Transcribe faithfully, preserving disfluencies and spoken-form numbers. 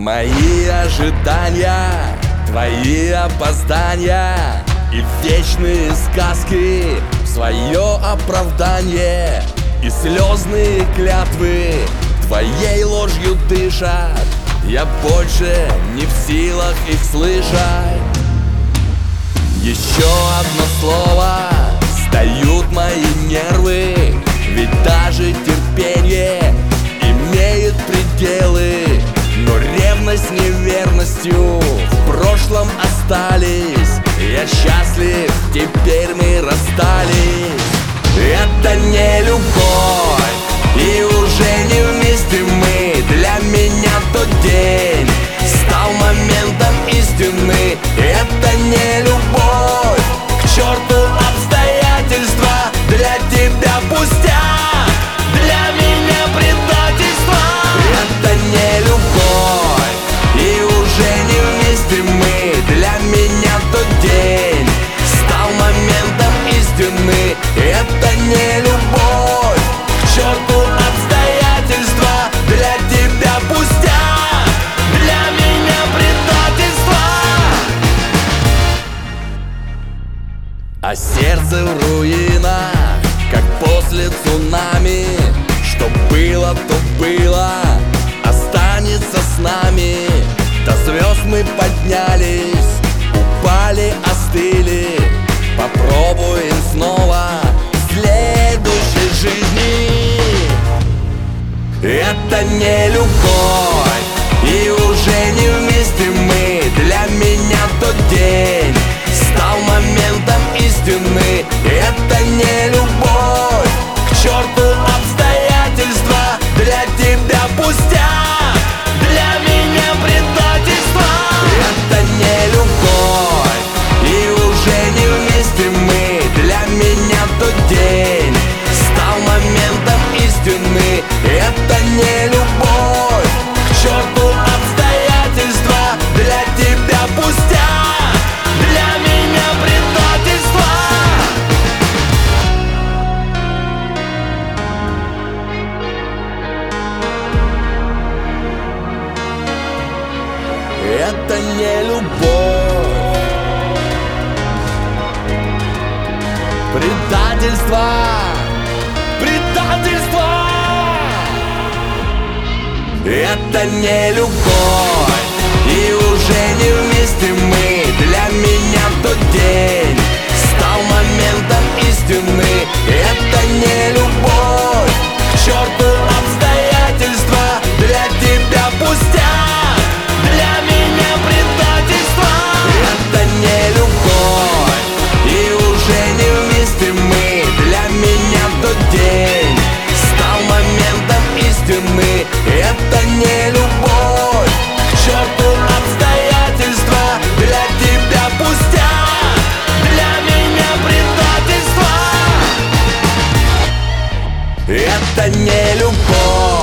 Мои ожидания, твои опоздания и вечные сказки в свое оправдание, и слезные клятвы твоей ложью дышат. Я больше не в силах их слышать. Еще одно слово, сдают мои нервы, ведь даже терпение имеет пределы. Но ревность неверностью в прошлом остались. Я счастлив, теперь мы расстались. Это не любовь, и уже не вместе мы. Для меня тот день стал моментом истины. Это не любовь, к черту обстоятельства. Для тебя пустяк, для меня предательство. Это не любовь, и уже не вместе мы. Для меня тот день стал моментом истины. Это не любовь, к черту обстоятельства. Для тебя пустяк, для меня предательство. А сердце в руинах, как после цунами. Что было, то было, останется с нами. До звезд мы поднялись, упали, остыли. Попробуем снова в следующей жизни. Это не любовь, и уже не вместе мы. Для меня тот день стал моментом истины. Это не любовь, к черту обстоятельства. Для тебя пустяк, для меня предательство. Это не любовь, и уже не вместе мы. Для меня тот день стал моментом истины. Это не любовь, к черту обстоятельства. Для тебя пустяк, для меня предательство. Это не любовь, предательство, предательство. Это не любовь, и уже не вместе мы. Для меня тот день стал моментом истины. Это не любовь, к черту обстоятельства. Для тебя пустяк, для меня предательство. Это не любовь, и уже не вместе мы. Для меня тот день стал моментом истины. Это не любовь, к черту обстоятельства. Для тебя пустяк, для меня предательство. Это не любовь.